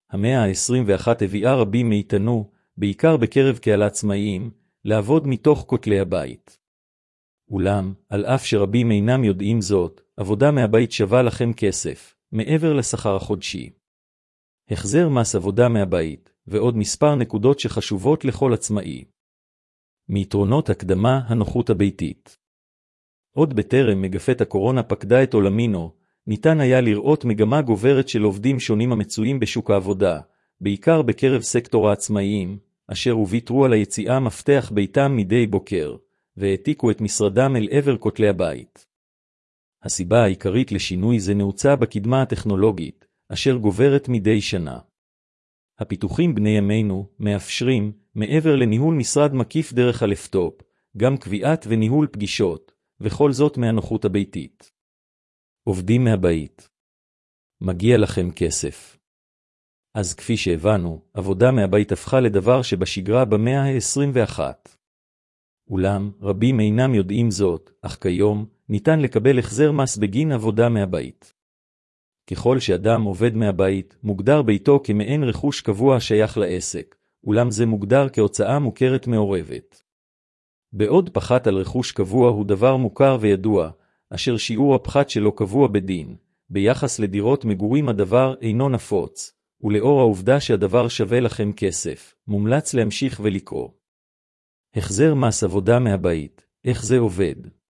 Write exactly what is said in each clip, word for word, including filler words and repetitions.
המאה ה-עשרים ואחת הביאה רבים מאיתנו, בעיקר בקרב קהל העצמאיים, לעבוד מתוך כותלי הבית. אולם, על אף שרבים אינם יודעים זאת, עבודה מהבית שווה לכם כסף, מעבר לשכר החודשי. החזר מס עבודה מהבית, ועוד מספר נקודות שחשובות לכל עצמאי. מיתרונות הקדמה, הנוחות הביתית. עוד בטרם מגפת הקורונה פקדה את עולמינו, ניתן היה לראות מגמה גוברת של עובדים שונים המצויים בשוק העבודה, בעיקר בקרב סקטור העצמאיים, אשר ויתרו על היציאה מפתח ביתם מדי בוקר, והעתיקו את משרדם אל עבר כותלי הבית. הסיבה העיקרית לשינוי זה נעוצה בקדמה הטכנולוגית, אשר גוברת מדי שנה. הפיתוחים בני ימינו מאפשרים, מעבר לניהול משרד מקיף דרך הלפטופ, גם קביעת וניהול פגישות, וכל זאת מהנוחות הביתית. עובדים מהבית. מגיע לכם כסף. אז כפי שהבנו, עבודה מהבית הפכה לדבר שבשגרה במאה ה-עשרים ואחת. אולם, רבים אינם יודעים זאת, אך כיום, ניתן לקבל החזר מס בגין עבודה מהבית. ככל שאדם עובד מהבית, מוגדר ביתו כמעין רכוש קבוע השייך לעסק, אולם זה מוגדר כהוצאה מוכרת מעורבת. בעוד פחת על רכוש קבוע הוא דבר מוכר וידוע, אשר שיעור הפחת שלו קבוע בדין, ביחס לדירות מגורים הדבר אינו נפוץ, ולאור העובדה שהדבר שווה לכם כסף, מומלץ להמשיך ולקרוא. החזר מס עבודה מהבית, איך זה עובד?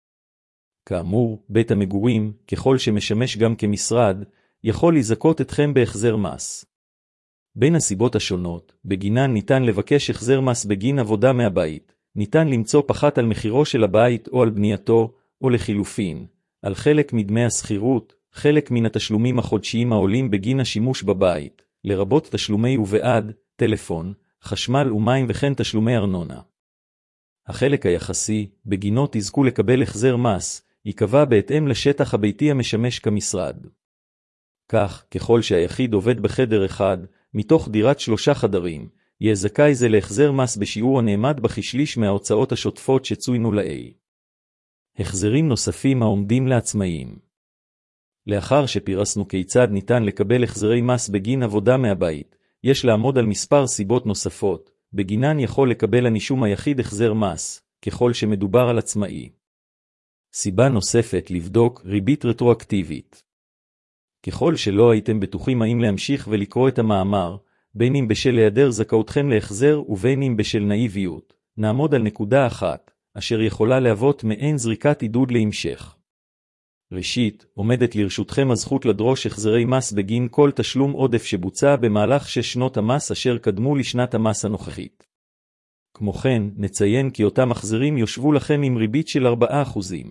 כאמור, בית המגורים, ככל שמשמש גם כמשרד, יכול לזכות אתכם בהחזר מס. בין הסיבות השונות, בגינן ניתן לבקש החזר מס בגין עבודה מהבית, ניתן למצוא פחת על מחירו של הבית או על בנייתו, או לחילופין, על חלק מדמי השכירות, חלק מן התשלומים החודשיים העולים בגין השימוש בבית, לרבות תשלומי ובעד, טלפון, חשמל ומים וכן תשלומי ארנונה. החלק היחסי, בגינו תזכו לקבל החזר מס, ייקבע בהתאם לשטח הביתי המשמש כמשרד. כך, ככל שהיחיד עובד בחדר אחד, מתוך דירת שלושה חדרים, יהיה זכאי זה להחזר מס בשיעור הנעמד בכשליש מההוצאות השוטפות שצוינו לעיל. החזרים נוספים העומדים לעצמאיים. לאחר שפירסנו כיצד ניתן לקבל החזרי מס בגין עבודה מהבית, יש לעמוד על מספר סיבות נוספות, בגינן יכול לקבל הנישום היחיד החזר מס, ככל שמדובר על עצמאי. סיבה נוספת לבדוק ריבית רטרואקטיבית. ככל שלא הייתם בטוחים האם להמשיך ולקרוא את המאמר, בין אם בשל היעדר זכאותכם להחזר ובין אם בשל נאיביות, נעמוד על נקודה אחת, אשר יכולה להוות מעין זריקת עידוד להמשך. ראשית, עומדת לרשותכם הזכות לדרוש החזרי מס בגין כל תשלום עודף שבוצע במהלך שש שנות המס אשר קדמו לשנת המס הנוכחית. כמו כן, נציין כי אותם החזרים יושבו לכם עם ריבית של ארבעה אחוזים.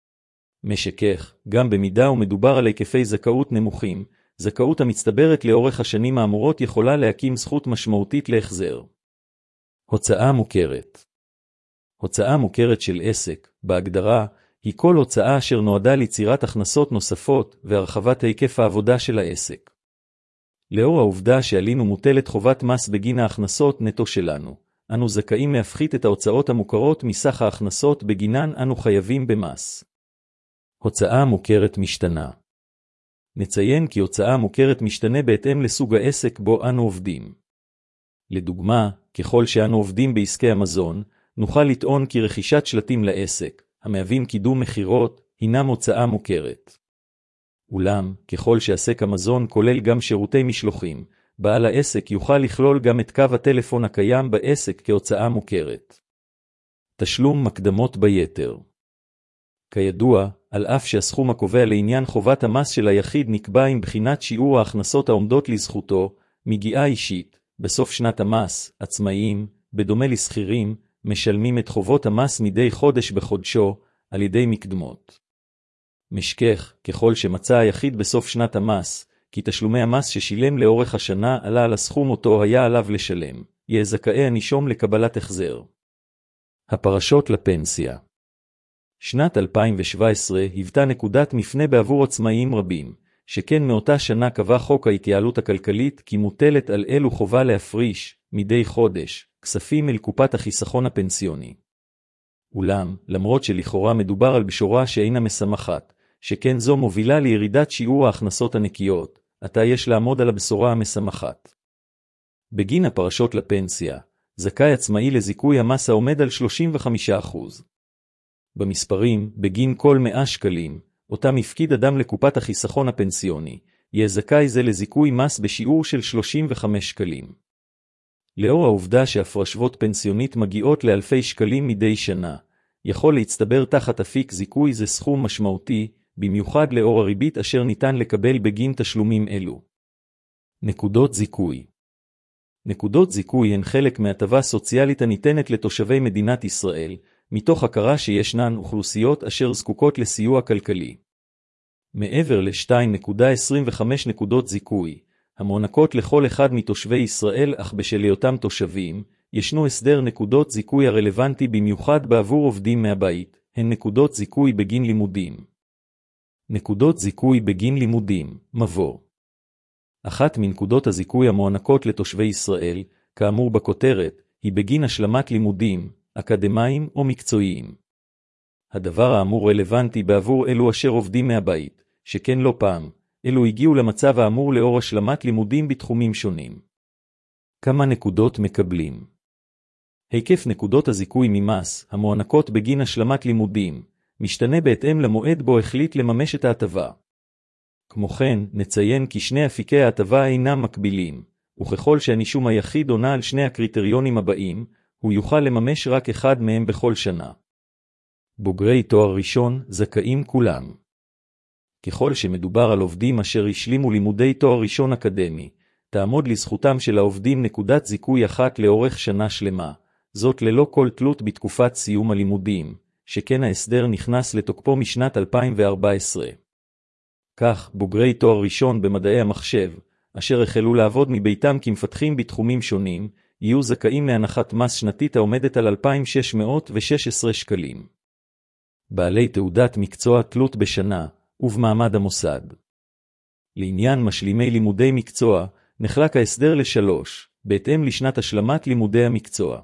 משכך, גם במידה ומדובר על היקפי זכאות נמוכים, זכאות המצטברת לאורך השנים האמורות יכולה להקים זכות משמעותית להחזר. הוצאה מוכרת. הוצאה מוכרת של עסק, בהגדרה, היא כל הוצאה אשר נועדה ליצירת הכנסות נוספות והרחבת היקף העבודה של העסק. לאור העובדה שעלינו מוטלת חובת מס בגין ההכנסות נטו שלנו, אנו זכאים להפחית את ההוצאות המוכרות מסך ההכנסות בגינן אנו חייבים במס. הוצאה מוכרת משתנה. נציין כי הוצאה מוכרת משתנה בהתאם לסוג העסק בו אנו עובדים. לדוגמה, ככל שאנו עובדים בעסקי המזון, נוכל לטעון כי רכישת שלטים לעסק, המהווים קידום מחירות, הינם הוצאה מוכרת. אולם, ככל שעסק המזון כולל גם שירותי משלוחים, בעל העסק יוכל לכלול גם את קו הטלפון הקיים בעסק כהוצאה מוכרת. תשלום מקדמות ביתר. כידוע, על אף שהסכום הקובע לעניין חובת המס של היחיד נקבע עם בחינת שיעור ההכנסות העומדות לזכותו, מגיעה אישית, בסוף שנת המס, עצמאיים, בדומה לסחירים, משלמים את חובות המס מדי חודש בחודשו, על ידי מקדמות. משכך, ככל שמצא היחיד בסוף שנת המס, כי תשלומי המס ששילם לאורך השנה עלה על הסכום אותו היה עליו לשלם, יהיה זכאי הנישום לקבלת החזר. הפרשות לפנסיה. שנת אלפיים שבע עשרה היוותה נקודת מפנה בעבור עצמאיים רבים, שכן מאותה שנה קבע חוק ההתייעלות הכלכלית כי מוטלת על אלו חובה להפריש, מדי חודש, כספים אל קופת החיסכון הפנסיוני. אולם, למרות שלכאורה מדובר על בשורה שאינה משמחת, שכן זו מובילה לירידת שיעור ההכנסות הנקיות, עתה יש לעמוד על הבשורה המשמחת. בגין הפרשות לפנסיה, זכאי עצמאי לזיכוי המס העומד על שלושים וחמישה אחוז. במספרים, בגין כל מאה שקלים, אותם הפקיד אדם לקופת החיסכון הפנסיוני, יהיה זכאי זה לזיכוי מס בשיעור של שלושים וחמישה שקלים. לאור העובדה שהפרשות פנסיונית מגיעות לאלפי שקלים מדי שנה, יכול להצטבר תחת אפיק זיכוי זה סכום משמעותי, במיוחד לאור הריבית אשר ניתן לקבל בגין תשלומים אלו. נקודות זיכוי. נקודות זיכוי הן חלק מהטבה סוציאלית הניתנת לתושבי מדינת ישראל, מתוך הכרה שישנן אוכלוסיות אשר זקוקות לסיוע כלכלי. מעבר ל-שתיים נקודה עשרים וחמש נקודות זיכוי, המוענקות לכל אחד מתושבי ישראל אך בשל היותם תושבים, ישנו הסדר נקודות זיכוי הרלוונטי במיוחד בעבור עובדים מהבית, הן נקודות זיכוי בגין לימודים. נקודות זיכוי בגין לימודים, מבוא. אחת מנקודות הזיכוי המוענקות לתושבי ישראל, כאמור בכותרת, היא בגין השלמת לימודים, אקדמיים או מקצועיים. הדבר האמור רלוונטי בעבור אלו אשר עובדים מהבית, שכן לא פעם, אלו הגיעו למצב האמור לאור השלמת לימודים בתחומים שונים. כמה נקודות מקבלים? היקף נקודות הזיכוי ממס, המוענקות בגין השלמת לימודים, משתנה בהתאם למועד בו החליט לממש את ההטבה. כמו כן, נציין כי שני אפיקי ההטבה אינם מקבילים, וככל שהנישום היחיד עונה על שני הקריטריונים הבאים, הוא יוכל לממש רק אחד מהם בכל שנה. בוגרי תואר ראשון זכאים כולם. ככל שמדובר על עובדים אשר השלימו לימודי תואר ראשון אקדמי, תעמוד לזכותם של העובדים נקודת זיכוי אחת לאורך שנה שלמה, זאת ללא כל תלות בתקופת סיום הלימודים, שכן ההסדר נכנס לתוקפו משנת אלפיים וארבע עשרה. כך, בוגרי תואר ראשון במדעי המחשב, אשר החלו לעבוד מביתם כמפתחים בתחומים שונים, יהיו זכאים להנחת מס שנתית העומדת על אלפיים שש מאות ושש עשרה שקלים. בעלי תעודת מקצוע תלות בשנה, ובמעמד המוסד. לעניין משלימי לימודי מקצוע, נחלק ההסדר לשלוש, בהתאם לשנת השלמת לימודי המקצוע.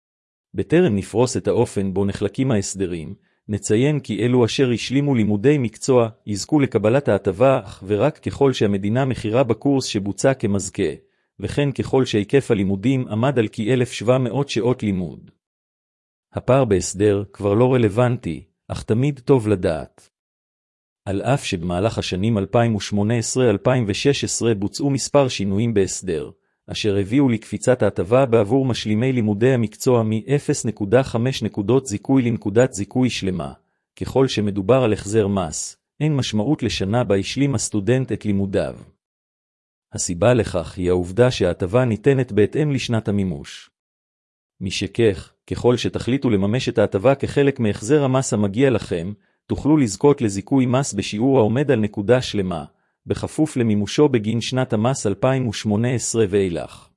בטרם נפרוס את האופן בו נחלקים ההסדרים, נציין כי אלו אשר השלימו לימודי מקצוע יזכו לקבלת ההטבה אך ורק ככל שהמדינה מכירה בקורס שבוצע כמזכה, וכן ככל שהיקף הלימודים עמד על כ-אלף שבע מאות שעות לימוד. הפער בהסדר כבר לא רלוונטי, אך תמיד טוב לדעת. על אף שבמהלך השנים אלפיים ושמונה עשרה עד אלפיים ושש עשרה בוצעו מספר שינויים בהסדר, אשר הביאו לקפיצת ההטבה בעבור משלימי לימודי המקצוע מ-אפס נקודה חמש נקודות זיכוי לנקודת זיכוי שלמה. ככל שמדובר על החזר מס, אין משמעות לשנה בה השלים הסטודנט את לימודיו. הסיבה לכך היא העובדה שההטבה ניתנת בהתאם לשנת המימוש. משכך, ככל שתחליטו לממש את ההטבה כחלק מהחזר המס המגיע לכם, תוכלו לזכות לזיכוי מס בשיעור העומד על נקודה שלמה, בכפוף למימושו בגין שנת המס אלפיים ושמונה עשרה ואילך.